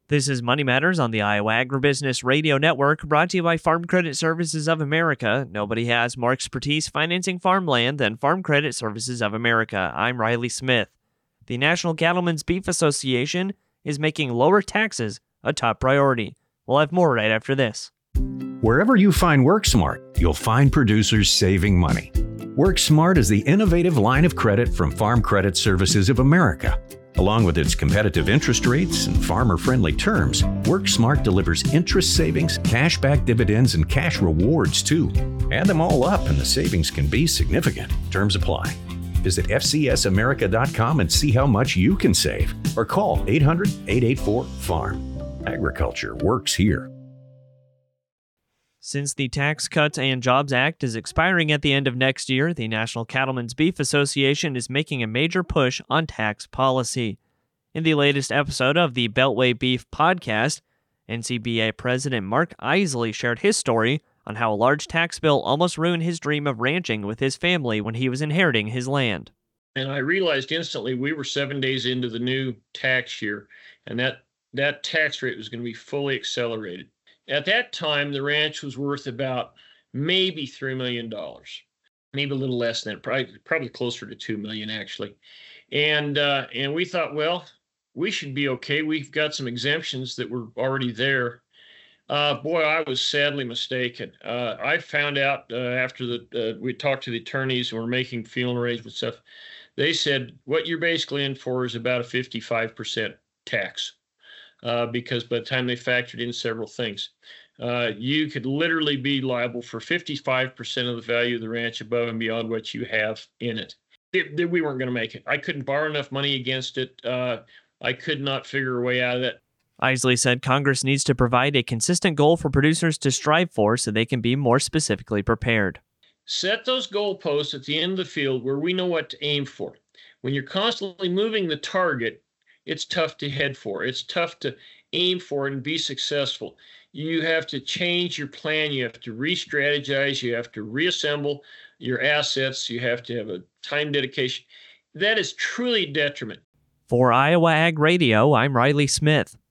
This is Money Matters on the Iowa Agribusiness Radio Network, brought to you by Farm Credit Services of America. Nobody has more expertise financing farmland than Farm Credit Services of America. I'm Riley Smith. The National Cattlemen's Beef Association is making lower taxes a top priority. We'll have more right after this. Wherever you find WorkSmart, you'll find producers saving money. WorkSmart is the innovative line of credit from Farm Credit Services of America. Along with its competitive interest rates and farmer-friendly terms, WorkSmart delivers interest savings, cashback dividends, and cash rewards, too. Add them all up, and the savings can be significant. Terms apply. Visit FCSAmerica.com and see how much you can save. Or call 800-884-FARM. Agriculture works here. Since the Tax Cuts and Jobs Act is expiring at the end of next year, the National Cattlemen's Beef Association is making a major push on tax policy. In the latest episode of the Beltway Beef podcast, NCBA President Mark Isley shared his story on how a large tax bill almost ruined his dream of ranching with his family when he was inheriting his land. And I realized instantly we were 7 days into the new tax year, and that tax rate was going to be fully accelerated. At that time, the ranch was worth about maybe $3 million, maybe a little less than that, probably closer to $2 million, actually. And we thought, well, we should be okay. We've got some exemptions that were already there. Boy, I was sadly mistaken. I found out after we talked to the attorneys and were making field arrangements stuff. They said, what you're basically in for is about a 55% tax. Because by the time they factored in several things, you could literally be liable for 55% of the value of the ranch above and beyond what you have in it. We weren't going to make it. I couldn't borrow enough money against it. I could not figure a way out of it. Isley said Congress needs to provide a consistent goal for producers to strive for so they can be more specifically prepared. Set those goalposts at the end of the field where we know what to aim for. When you're constantly moving the target, it's tough to head for. It's tough to aim for and be successful. You have to change your plan. You have to re-strategize. You have to reassemble your assets. You have to have a time dedication. That is truly a detriment. For Iowa Ag Radio, I'm Riley Smith.